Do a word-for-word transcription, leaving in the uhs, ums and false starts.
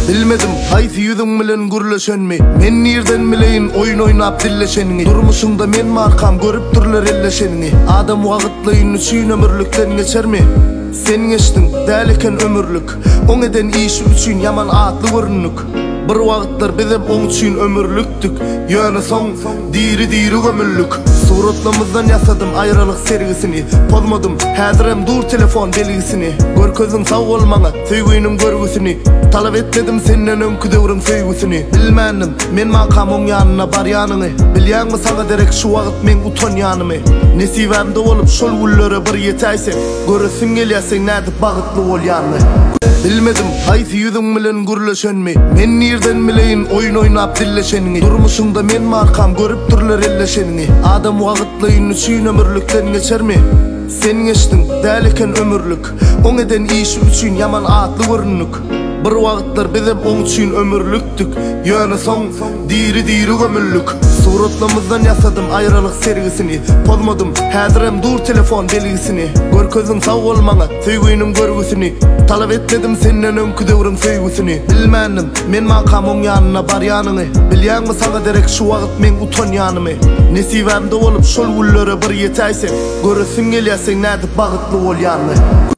Bilmedim haysi yüzüň bilen gürleşenmi. Men nirden bileyin oyun oynap dilleşenini. Durmuşunda men markam görüp durlar elleşenini. Adam wagtlaýyny süýn ömürlükden geçermi? Sen geçtin däleken ömürlük. Oň eden işi üçin yaman atly görünük. Bir wagtlar bizim oň üçin ömürlüktük. Ýöne soň diri diri gömüllük. Suratlarımızdan yasadım ayrılık sergisini. Pozmadım häzirem dur telefon belgisini. Gör közüň sag bolmaňa söýgünim görgüsini. Talap etmedim senden öňküdürüm söýgüsini. Bilmändim men makam oň ýanyna barýanyny. Bilýärmi saňa derek şu wagt men utanýanymy. Nesibämde bolup şol gullere bir ýetäýse, göresin gelýäseň näde bagtly bolýany. Bilmedim haysi yüzüň bilen gürleşenmi. Men nirden bileyin oyun oynap dilleşenini. Durmuşunda men markam görüp durlar elleşenini. Adam wagtlaýyny süýn ömürlükden geçermi? Sen geçtin däleken ömürlük. Oň eden işi üçin yaman atly görünük. Bir wagtlar bizim oň üçin ömürlüktük. Ýöne soň diri diri gömüllük. Suratlarımızdan yasadım ayrılık sergisini. Pozmadım häzirem dur telefon belgisini. Gör közüň sag bolmaňa söýgünim görgüsini. Talap etmedim senden öňküdürüm söýgüsini. Bilmändim men makam oň ýanyna barýanyny. Bilýärmi saňa derek şu wagt men utanýanymy. Nesibämde bolup şol gullere bir ýetäýse, göresin gelýäseň näde bagtly bolýany.